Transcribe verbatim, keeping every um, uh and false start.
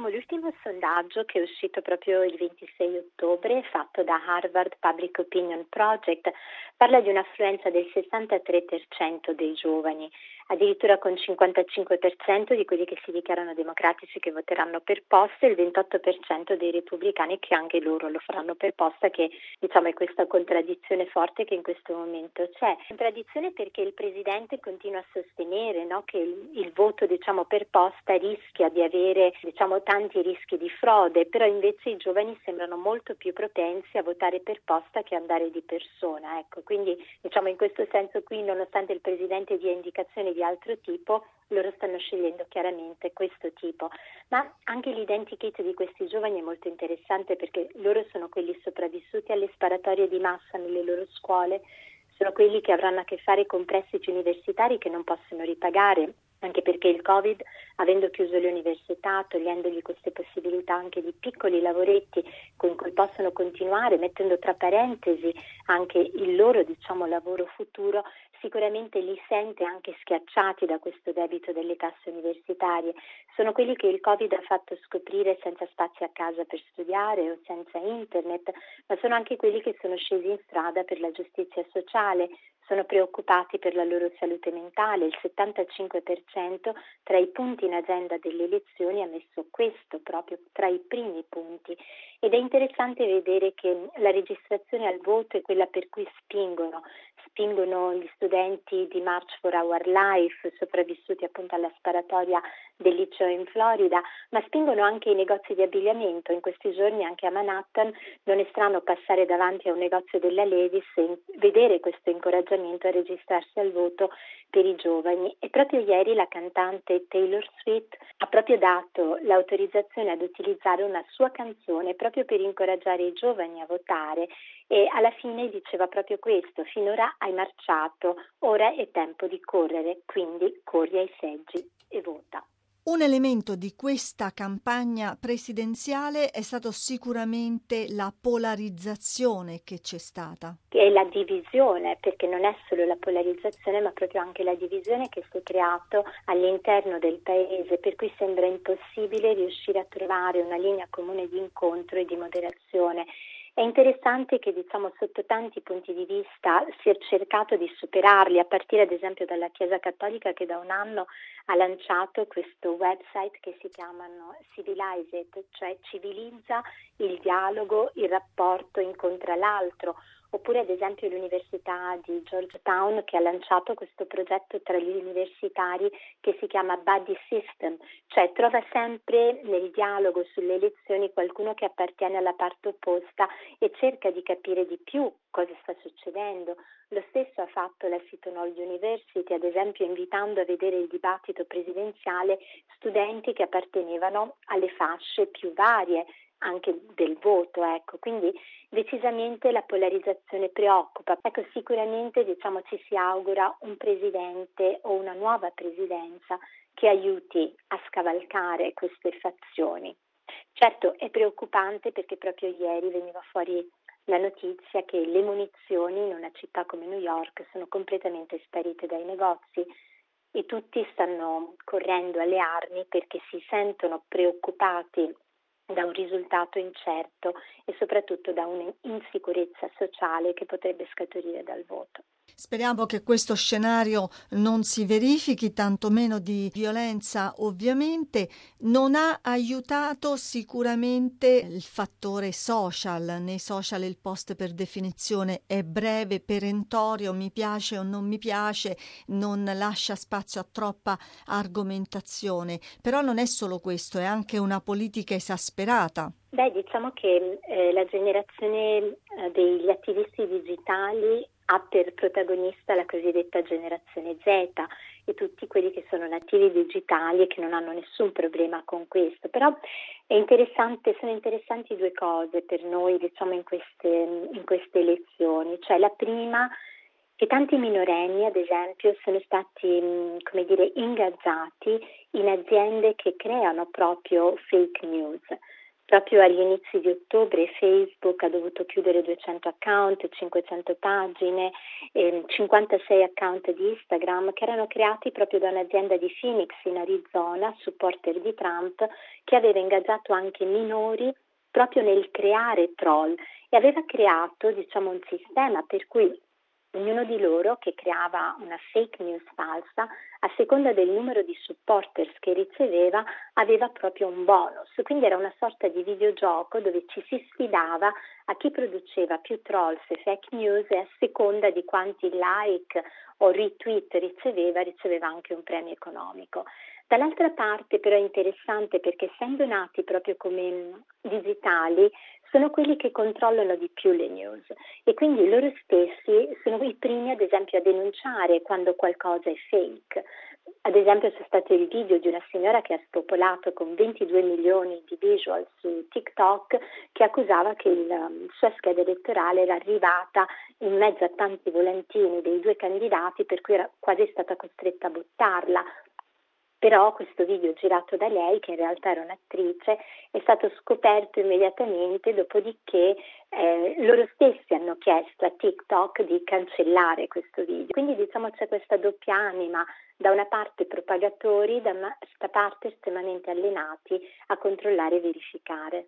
diciamo l'ultimo sondaggio che è uscito proprio il ventisei ottobre, fatto da Harvard Public Opinion Project, parla di un'affluenza del sessantatré per cento dei giovani, addirittura con cinquantacinque per cento di quelli che si dichiarano democratici che voteranno per posta e il ventotto per cento dei repubblicani che anche loro lo faranno per posta, che diciamo è questa contraddizione forte che in questo momento c'è. Contraddizione perché il Presidente continua a sostenere, no, che il, il voto diciamo per posta rischia di avere diciamo tanti rischi di frode, però invece i giovani sembrano molto più propensi a votare per posta che andare di persona, ecco. Quindi diciamo in questo senso qui, nonostante il Presidente dia indicazioni di altro tipo, loro stanno scegliendo chiaramente questo tipo. Ma anche l'identikit di questi giovani è molto interessante perché loro sono quelli sopravvissuti alle sparatorie di massa nelle loro scuole, sono quelli che avranno a che fare con prestiti universitari che non possono ripagare, anche perché il Covid, avendo chiuso le università, togliendogli queste possibilità anche di piccoli lavoretti con cui possono continuare, mettendo tra parentesi anche il loro diciamo lavoro futuro, sicuramente li sente anche schiacciati da questo debito delle tasse universitarie. Sono quelli che il Covid ha fatto scoprire senza spazio a casa per studiare o senza internet, ma sono anche quelli che sono scesi in strada per la giustizia sociale, sono preoccupati per la loro salute mentale. Il settantacinque per cento tra i punti in agenda delle elezioni ha messo questo proprio tra i primi punti, ed è interessante vedere che la registrazione al voto è quella per cui spingono spingono gli studenti di March for Our Life, sopravvissuti appunto alla sparatoria del liceo in Florida, ma spingono anche i negozi di abbigliamento. In questi giorni anche a Manhattan non è strano passare davanti a un negozio della Levi's e vedere questo incoraggiamento a registrarsi al voto per i giovani. E proprio ieri la cantante Taylor Swift ha proprio dato l'autorizzazione ad utilizzare una sua canzone proprio per incoraggiare i giovani a votare, e alla fine diceva proprio questo: finora hai marciato, ora è tempo di correre, quindi corri ai seggi e vota. Un elemento di questa campagna presidenziale è stato sicuramente la polarizzazione che c'è stata. E la divisione, perché non è solo la polarizzazione, ma proprio anche la divisione che si è creato all'interno del paese, per cui sembra impossibile riuscire a trovare una linea comune di incontro e di moderazione. È interessante che diciamo sotto tanti punti di vista si è cercato di superarli, a partire ad esempio dalla Chiesa Cattolica, che da un anno ha lanciato questo website che si chiamano Civilize It, cioè civilizza il dialogo, il rapporto, incontra l'altro. Oppure ad esempio l'Università di Georgetown, che ha lanciato questo progetto tra gli universitari che si chiama Buddy System, cioè trova sempre nel dialogo sulle elezioni qualcuno che appartiene alla parte opposta e cerca di capire di più cosa sta succedendo. Lo stesso ha fatto la Seton Hall University, ad esempio invitando a vedere il dibattito presidenziale studenti che appartenevano alle fasce più varie anche del voto, ecco. Quindi decisamente la polarizzazione preoccupa. Ecco, sicuramente diciamo ci si augura un presidente o una nuova presidenza che aiuti a scavalcare queste fazioni. Certo è preoccupante perché proprio ieri veniva fuori la notizia che le munizioni in una città come New York sono completamente sparite dai negozi e tutti stanno correndo alle armi perché si sentono preoccupati da un risultato incerto e soprattutto da un'insicurezza sociale che potrebbe scaturire dal voto. Speriamo che questo scenario non si verifichi, tantomeno di violenza ovviamente. Non ha aiutato sicuramente il fattore social. Nei social il post per definizione è breve, perentorio, mi piace o non mi piace, non lascia spazio a troppa argomentazione. Però non è solo questo, è anche una politica esasperata. Beh, diciamo che eh, la generazione eh, degli attivisti digitali ha per protagonista la cosiddetta generazione Z e tutti quelli che sono nativi digitali e che non hanno nessun problema con questo. Però è interessante, sono interessanti due cose per noi, diciamo, in queste, in queste elezioni. Cioè, la prima, che tanti minorenni, ad esempio, sono stati, come dire, ingaggiati in aziende che creano proprio fake news. Proprio agli inizi di ottobre Facebook ha dovuto chiudere duecento account, cinquecento pagine, ehm, cinquantasei account di Instagram che erano creati proprio da un'azienda di Phoenix in Arizona, supporter di Trump, che aveva ingaggiato anche minori proprio nel creare troll e aveva creato, diciamo, un sistema per cui ognuno di loro che creava una fake news falsa, a seconda del numero di supporters che riceveva, aveva proprio un bonus. Quindi era una sorta di videogioco dove ci si sfidava a chi produceva più trolls e fake news e a seconda di quanti like o retweet riceveva, riceveva anche un premio economico. Dall'altra parte però è interessante perché essendo nati proprio come digitali, sono quelli che controllano di più le news e quindi loro stessi sono i primi ad esempio a denunciare quando qualcosa è fake. Ad esempio c'è stato il video di una signora che ha spopolato con ventidue milioni di visual su TikTok che accusava che il um, sua scheda elettorale era arrivata in mezzo a tanti volantini dei due candidati per cui era quasi stata costretta a buttarla. Però questo video girato da lei, che in realtà era un'attrice, è stato scoperto immediatamente, dopodiché eh, loro stessi hanno chiesto a TikTok di cancellare questo video. Quindi diciamo c'è questa doppia anima, da una parte propagatori, da una parte estremamente allenati a controllare e verificare.